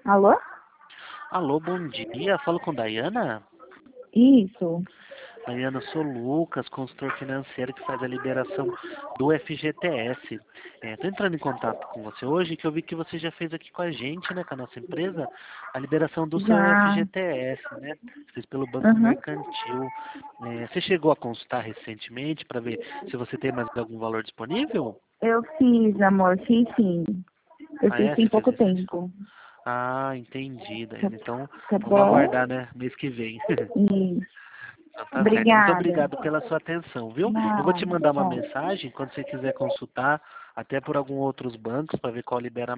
Alô? Alô, bom dia. Falo com Dayana. Isso. Dayana, eu sou Lucas, consultor financeiro que faz a liberação do FGTS. Estou entrando em contato com você hoje que eu vi que você já fez aqui com a gente, né, com a nossa empresa, a liberação do seu Já. FGTS, né? Fez pelo Banco Uhum. Mercantil. Você chegou a consultar recentemente para ver se você tem mais algum valor disponível? Eu fiz, amor, fiz sim. Eu Ah, fiz é? tem Você fez pouco recente? tempo. Ah, entendi, Tá, Dayana. Então, tá vamos bom? aguardar, né, mês que vem. Isso. Então tá certo. Muito Obrigada. obrigado pela sua atenção, viu? Eu vou te Nada, mandar uma tchau. mensagem quando você quiser consultar, até por alguns outros bancos, para ver qual libera